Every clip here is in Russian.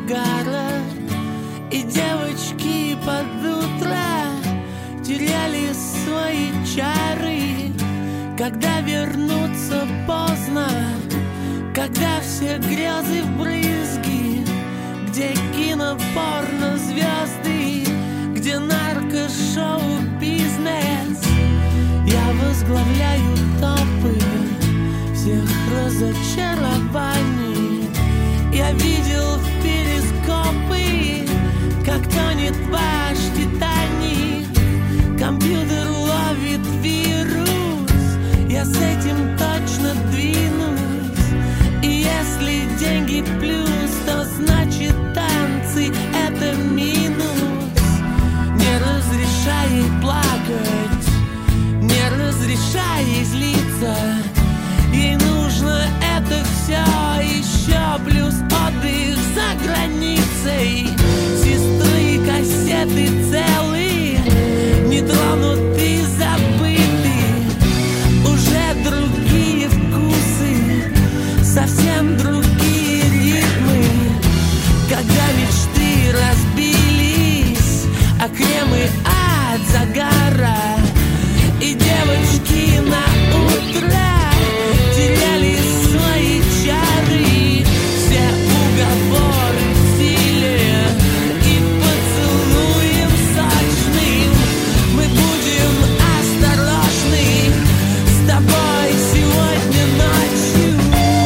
загара. И девочки под утро теряли свои чары. Когда вернуться поздно, когда все грезы брызги, где кинопорно звезды, где наркошоу бизнес, я возглавляю топы всех разочарований. Я видел в перископы, как тонет ваш Титаник. Компьютер ловит вирус, я с этим точно двинусь. И если деньги плюс, то значит танцы — это минус. Не разрешай ей плакать, не разрешай ей злиться. Ей нужно это все еще плюс отдых за границей. Сестры, кассеты целые, не тронуты, забыты. Уже другие вкусы, совсем другие ритмы. Когда мечты разбились, а кремы от загара, и девочки на утро теряли свои чары. Все уговоры в силе и поцелуем сочным. Мы будем осторожны с тобой сегодня ночью.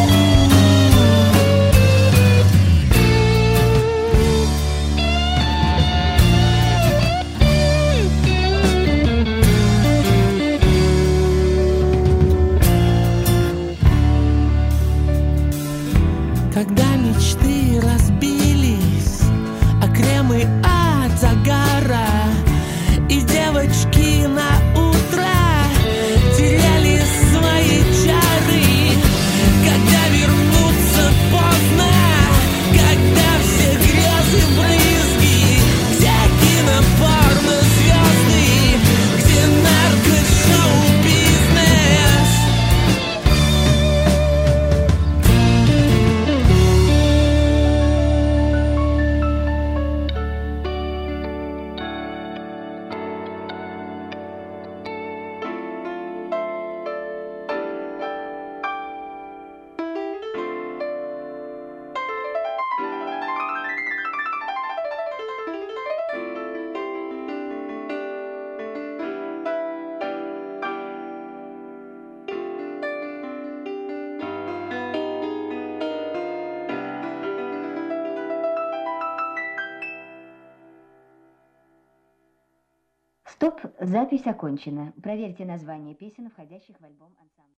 Когда мечты разбились, а кремы от загара, и девочки на утро теряли свои чары. Когда вернуться поздно, когда все грезы брызги, где кинопорно звезды, где наркошоу бизнес. Стоп, запись окончена. Проверьте название песен, входящих в альбом ансамбля.